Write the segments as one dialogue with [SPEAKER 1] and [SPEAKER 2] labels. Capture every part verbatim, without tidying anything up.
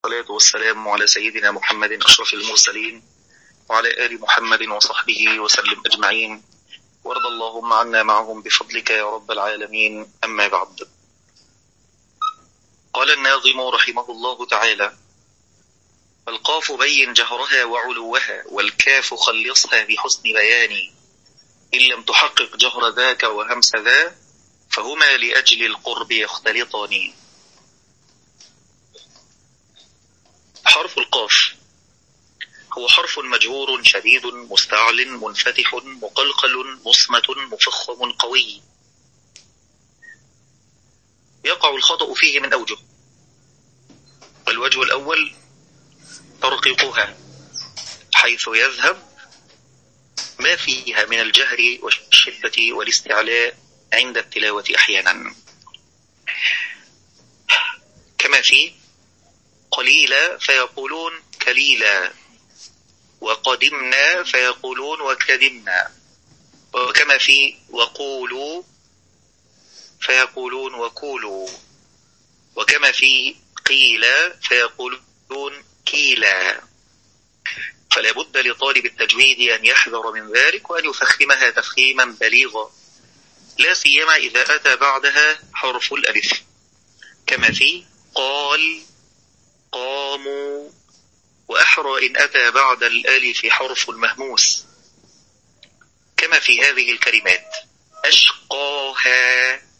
[SPEAKER 1] والصلاة والسلام على سيدنا محمد أشرف المرسلين وعلى آل محمد وصحبه وسلم أجمعين، وارض اللهم عنا معهم بفضلك يا رب العالمين. أما بعد، قال الناظم رحمه الله تعالى: القاف بين جهرها وعلوها، والكاف خلصها بحسن بيان، إن لم تحقق جهر ذاك وهمس ذا، فهما لأجل القرب يختلطان. حرف القاف هو حرف مجهور شديد مستعل منفتح مقلقل مصمت مفخم قوي، يقع الخطأ فيه من أوجه. الوجه الأول ترقيقها، حيث يذهب ما فيها من الجهر والشدة والاستعلاء عند التلاوة أحيانا، كما في قليلا فيقولون كليلا، وقدمنا فيقولون وكدمنا، وكما في وقولوا فيقولون وقولوا، وكما في قيلا فيقولون كيلا. فلا بد لطالب التجويد أن يحذر من ذلك وأن يفخمها تفخيما بليغا، لا سيما إذا أتى بعدها حرف الألف، كما في قال قاموا، وأحرى إن أتى بعد الألف حرف مهموس، كما في هذه الكلمات: أشقاها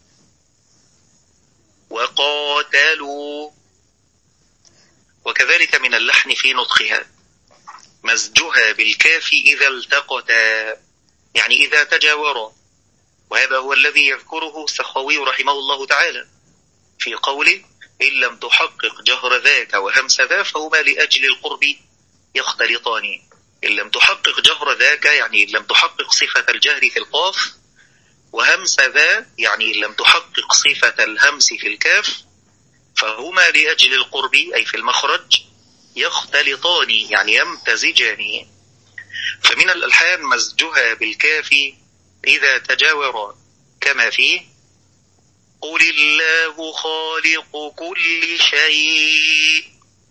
[SPEAKER 1] وقاتلوا. وكذلك من اللحن في نطقها مزجها بالكاف إذا التقتا، يعني إذا تجاورا، وهذا هو الذي يذكره السخاوي رحمه الله تعالى في قوله: إن لم تحقق جهر ذاك وهمس ذا، فهما لأجل القرب يختلطان. إن لم تحقق جهر ذاك يعني إن لم تحقق صفة الجهر في القاف، وهمس ذا يعني إن لم تحقق صفة الهمس في الكاف، فهما لأجل القرب أي في المخرج يختلطان يعني يمتزجان. فمن الألحان مزجها بالكاف إذا تجاورا، كما في قل الله خالق كل شيء،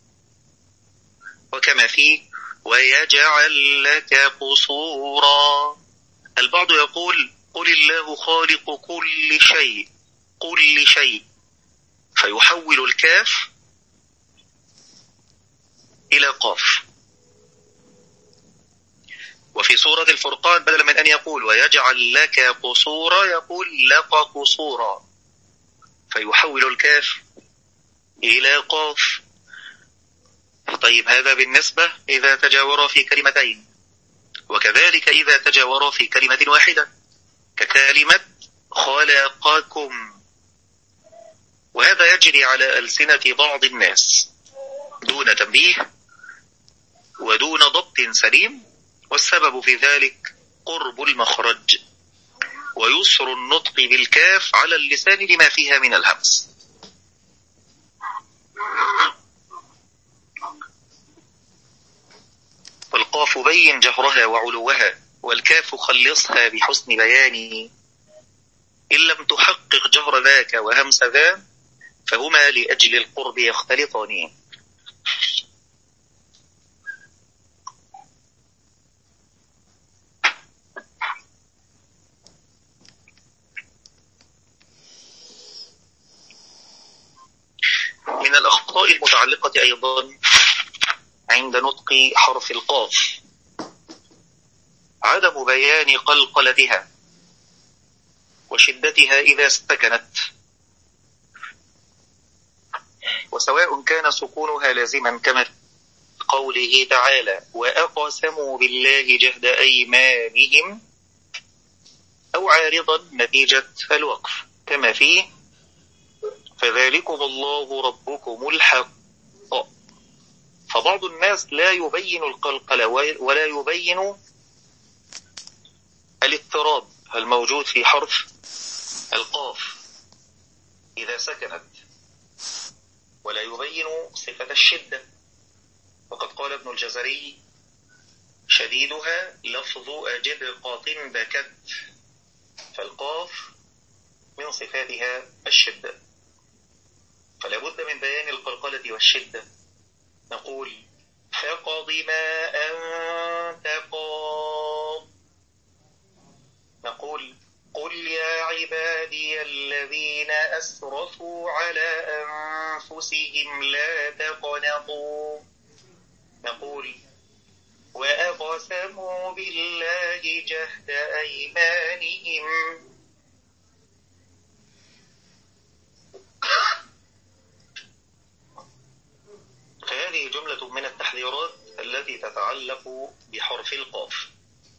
[SPEAKER 1] وكما في ويجعل لك قصورا. البعض يقول قل الله خالق كل شيء كل شيء، فيحول الكاف إلى قاف. وفي سورة الفرقان بدلا من أن يقول ويجعل لك قصورا يقول لك قصورا، فيحول الكاف إلى قاف. طيب، هذا بالنسبة إذا تجاور في كلمتين، وكذلك إذا تجاور في كلمة واحدة، ككلمة خلقكم، وهذا يجري على ألسنة بعض الناس دون تنبيه ودون ضبط سليم، والسبب في ذلك قرب المخرج ويسر النطق بالكاف على اللسان لما فيها من الهمس. والقاف بين جهرها وعلوها، والكاف خلصها بحسن بيان، إن لم تحقق جهر ذاك وهمس ذا، فهما لأجل القرب يختلطان. من الأخطاء المتعلقة أيضا عند نطق حرف القاف عدم بيان قلقلتها وشدتها إذا سكنت، وسواء كان سكونها لازما كما في قوله تعالى وأقسموا بالله جهد أيمانهم، أو عارضا نتيجة الوقف كما في فذلكم الله ربكم الحق. فبعض الناس لا يبين القلقلة ولا يبين الاضطراب الموجود في حرف القاف إذا سكنت، ولا يبين صفة الشدة. وقد قال ابن الجزري شديدها لفظ أجد قاط بكت، فالقاف من صفاتها الشدة، فلا بد من بيان القلقلة والشدة نقول فقض ما أنت قاض. نقول قل يا عبادي الذين أسرفوا على أنفسهم لا تقنطوا. نقول وأقسموا بالله جهد أيمانهم. فهذه جملة من التحذيرات التي تتعلق بحرف القاف.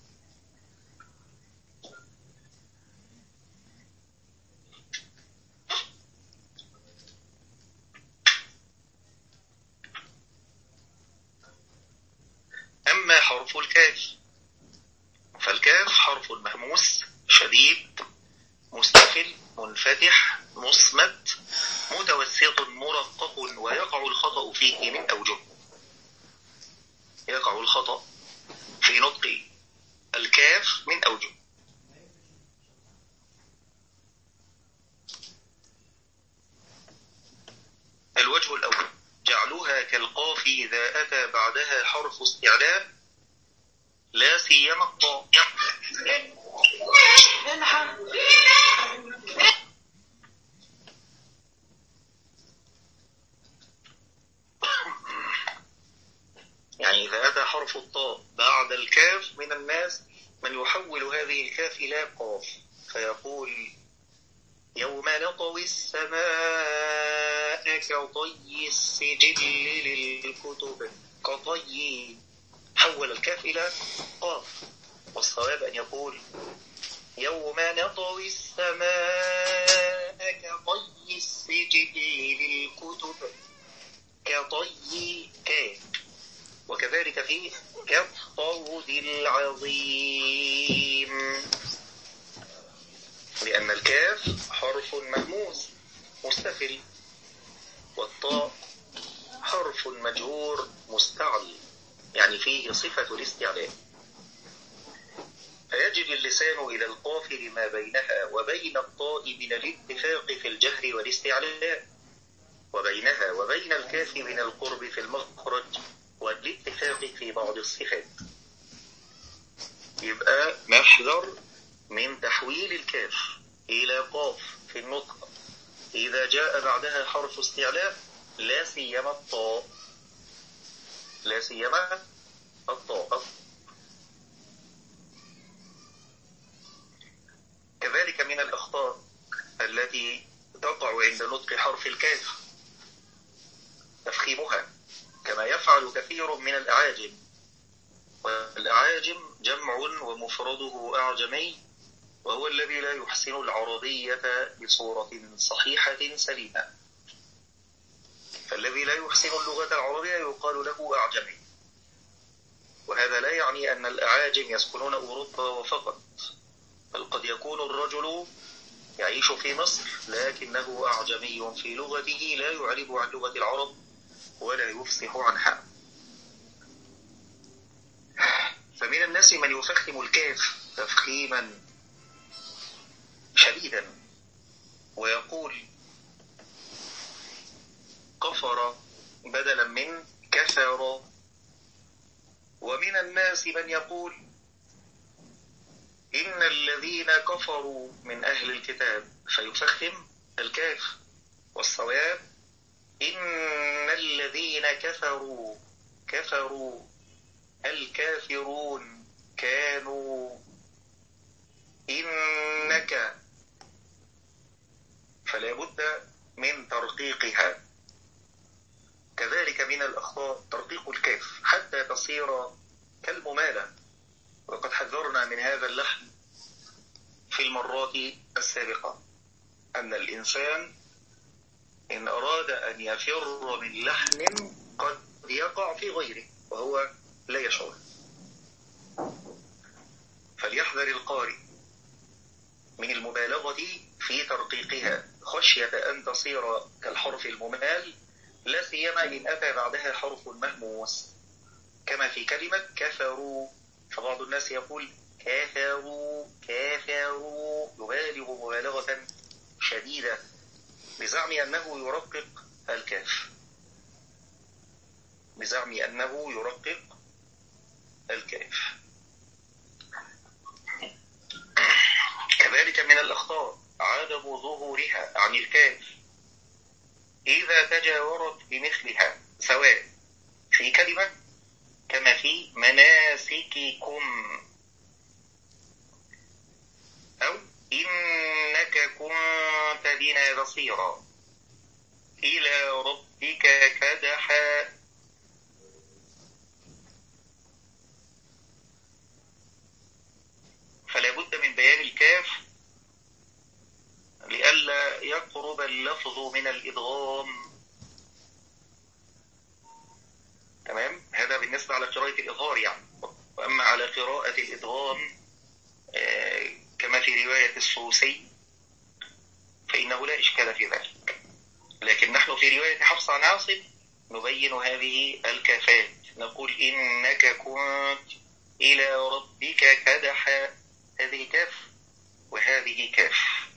[SPEAKER 1] أما حرف الكاف فالكاف حرف مهموس شديد مستفل منفتح مصمت متوسط مرقق، ويقع الخطأ فيه من أوجه. يقع الخطأ في نطق الكاف من أوجه. الوجه الأول جعلها كالقاف إذا أتى بعدها حرف استعلاء لا سيما الطاء. يعني إذا أتى حرف الطاء بعد الكاف من الناس من يحول هذه الكاف إلى قاف فيقول يوم نطوي السماء كطي السجل للكتب. كطي حول الكاف إلى قاف، والصواب أن يقول يوم نطوي السماء كطي السجل للكتب. كطي كاف. وكذلك في كالطود العظيم، لأن الكاف حرف مهموس مستفل، والطاء حرف مجهور مستعل يعني فيه صفة الاستعلاء، فيجري اللسان إلى القاف لما بينها وبين الطاء من الاتفاق في الجهر والاستعلاء، وبينها وبين الكاف من القرب في المخرج والاتفاق في بعض الصفات. يبقى نحذر من تحويل الكاف إلى قاف في النطق إذا جاء بعدها حرف استعلاء لا سيما الطاء. لا سيما الطاء. كذلك من الأخطاء التي تقع عند نطق حرف الكاف تفخيمها كما يفعل كثير من الأعاجم، والأعاجم جمع ومفرده أعجمي، وهو الذي لا يحسن العربية بصورة صحيحة سليمة. فالذي لا يحسن اللغة العربية يقال له أعجمي، وهذا لا يعني أن الأعاجم يسكنون أوروبا وفقط، بل قد يكون الرجل يعيش في مصر لكنه أعجمي في لغته لا يعرب عن لغة العرب ولا يفصح عنها. فمن الناس من يفخم الكاف تفخيما شديدا ويقول كفر بدلا من كفر، ومن الناس من يقول إن الذين كفروا من أهل الكتاب فيفخم الكاف، والصواب إن الذين كفروا كفروا الكافرون كانوا إنك، فلا بد من ترقيقها. كذلك من الأخطاء ترقيق الكاف حتى تصير كالممالة، وقد حذرنا من هذا اللحن في المرات السابقة، أن الإنسان إن أراد أن يفر من لحن قد يقع في غيره وهو لا يشعر. فليحذر القارئ من المبالغة في ترقيقها خشية أن تصير كالحرف الممال، لا سيما إن أتى بعدها حرف مهموس كما في كلمة كفروا، فبعض الناس يقول كافروا كافروا يبالغ مبالغة شديدة بزعم أنه يرقق الكاف. بزعم أنه يرقق الكاف. كذلك من الأخطاء عدم ظهورها عن الكاف إذا تجاورت بمثلها، سواء في كلمة كما في مناسككم، أو إنك كنت بنا بصيرا، إلى ربك كدحا. فلا بد من بيان الكاف لئلا يقرب اللفظ من الإدغام. تمام؟ هذا بالنسبة على قراءة الإظهار يعني. وأما على قراءة الإدغام آه كما في رواية السوسي فإنه لا إشكال في ذلك، لكن نحن في رواية حفص عن عاصم نبين هذه الكافات، نقول إنك كنت إلى ربك كدحا، هذه كاف وهذه كاف.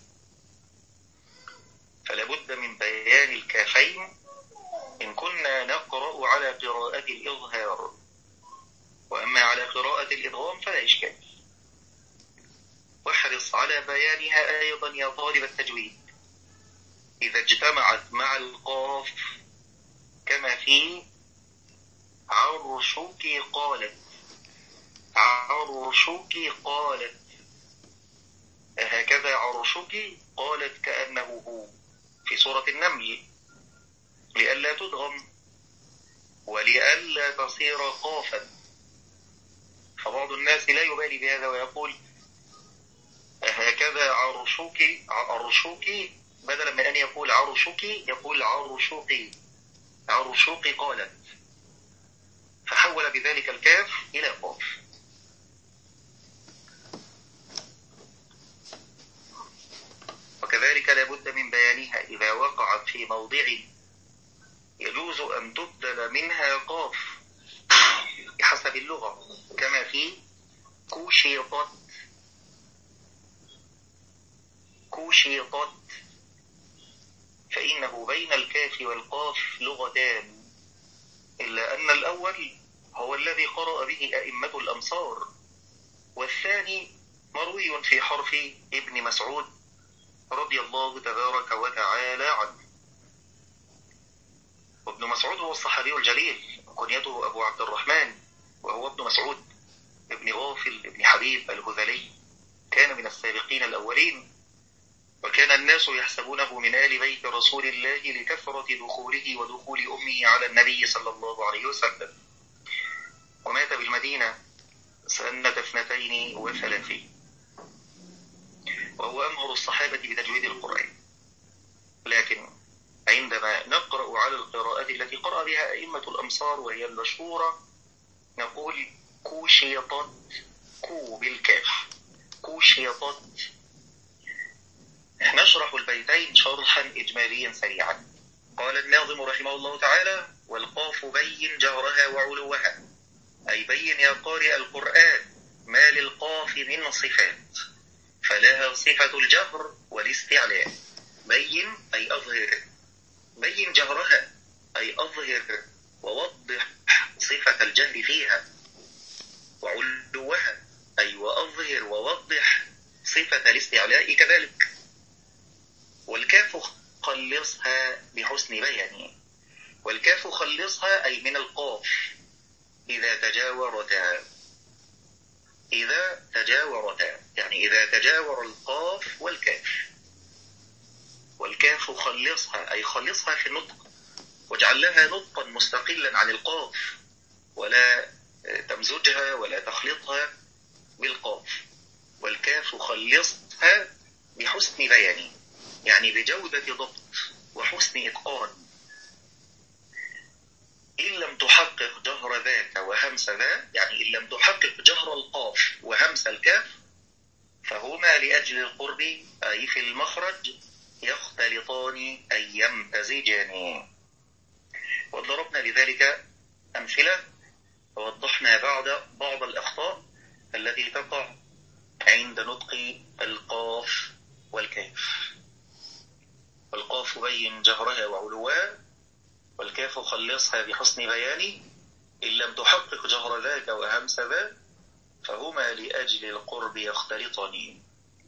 [SPEAKER 1] فلا بد من بيان الكافين إن كنا نقرأ على قراءة الإظهار، وأما على قراءة الإدغام فلا إشكال. واحرص على بيانها أيضا يا طالب التجويد إذا اجتمعت مع القاف، كما في عرشك قالت، عرشك قالت، هكذا عرشك قالت كأنه هو في سورة النمل، لئلا تدغم ولئلا تصير قافا. فبعض الناس لا يبالي بهذا ويقول هكذا عرشك، عرشك، بدلا من أن يقول عرشك يقول عرشك، عرشك قالت، فحول بذلك الكاف إلى قاف. وكذلك لابد من بيانها إذا وقعت في موضع يجوز أن تبدل منها قاف بحسب اللغة، كما في كوشيطت، كوشيطت، فإنه بين الكاف والقاف لغتان، إلا أن الأول هو الذي قرأ به أئمة الأمصار، والثاني مروي في حرف ابن مسعود رضي الله تبارك وتعالى عنه. وابن مسعود هو الصحابي الجليل، كنيته أبو عبد الرحمن، وهو ابن مسعود ابن غافل ابن حبيب الهذلي، كان من السابقين الأولين، وكان الناس يحسبونه من آل بيت رسول الله لكثرة دخوله ودخول أمه على النبي صلى الله عليه وسلم. ومات بالمدينة سنة اثنتين وثلاثين، وهو أمهر الصحابة بتجويد القرآن. لكن عندما نقرأ على القراءات التي قرأ بها أئمة الأمصار وهي المشهورة نقول كوشيطت، كو بالكاف، كوشيطت. نشرح البيتين شرحا إجماليا سريعا. قال الناظم رحمه الله تعالى: والقاف بين جهرها وعلوها، أي بين يا قارئ القرآن ما للقاف من صفات، فلها صفة الجهر والاستعلاء. بين أي أظهر، بين جهرها أي أظهر ووضح صفة الجهر فيها، وعلوها أي وأظهر ووضح صفة الاستعلاء كذلك. والكاف خلصها بحسن بيان، والكاف خلصها أي من القاف إذا تجاورتا، إذا تجاورتا يعني إذا تجاور القاف والكاف. والكاف خلصها أي خلصها في النطق، واجعل لها نطقا مستقلا عن القاف، ولا تمزجها ولا تخلطها بالقاف. والكاف خلصها بحسن بيان يعني بجودة ضبط وحسن إتقان. إن لم تحقق جهر ذاك وهمس ذا، يعني إن لم تحقق جهر القاف وهمس الكاف، فهما لأجل القرب أي في المخرج يختلطان أي يمتزجان. وضربنا لذلك أمثلة ووضحنا بعض بعض الأخطاء التي تقع عند نطق القاف والكاف. والقاف بين جهرها وعلوها، والكاف خلصها بحسن بيان، إن لم تحقق جهر ذاك وهمس ذا فهما لأجل القرب يختلطان.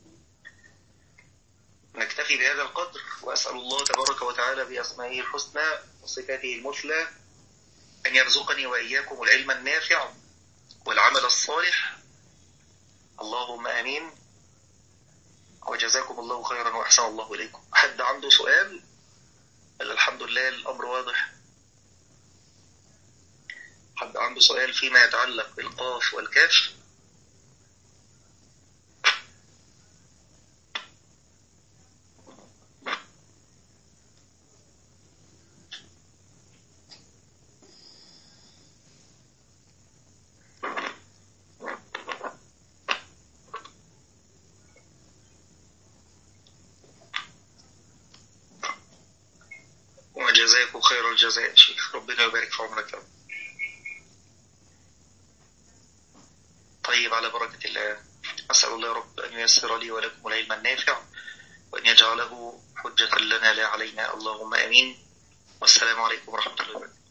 [SPEAKER 1] نكتفي بهذا القدر، وأسأل الله تبارك وتعالى بأسمائه الحسنى وصفاته المثلى أن يرزقني وإياكم العلم النافع والعمل الصالح، اللهم آمين. وجزاكم الله خيرا وأحسن الله إليكم. حد عنده سؤال؟ الحمد لله الأمر واضح. حد عنده سؤال فيما يتعلق بالقاف والكاف؟ وجزاكم خير الجزاء يا شيخ، ربنا يبارك في عمرك. طيب، على بركة الله. أسأل الله يا رب أن ييسر لي ولكم العلم النافع وأن يجعله حجة لنا لا علينا، اللهم آمين. والسلام عليكم ورحمة الله وبركاته.